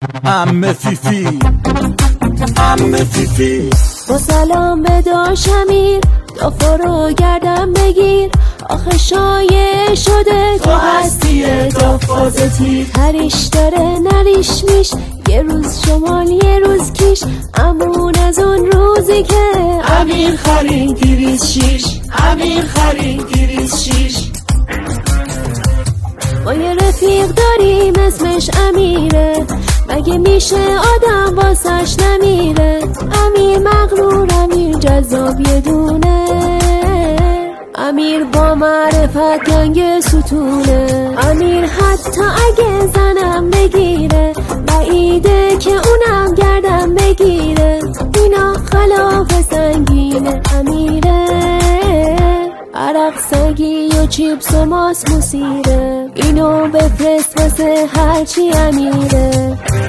عمه فیفی، عمه فیفی. با سلام به داش امیر، دافا رو گردم بگیر. آخه شایع شده تو هستی دافازتی، تریش داره نریش میش، یه روز شمال یه روز کیش. امون از اون روزی که امیر خرید 206، امیر خرید 206. ما یه رفیق داریم اسمش امیره، مگه میشه آدم واسش نمیره؟ امیر مغرور، امیر جذاب یه دونه، امیر با معرفت گنگ ستونه. امیر حتی اگه زنم بگیره، بعیده که اونم گردم بگیره. اینا خلاف سنگینه امیره، عرق سگی و چیپس و ماس موسیره. اینو بفرست واسه هرچی امیره.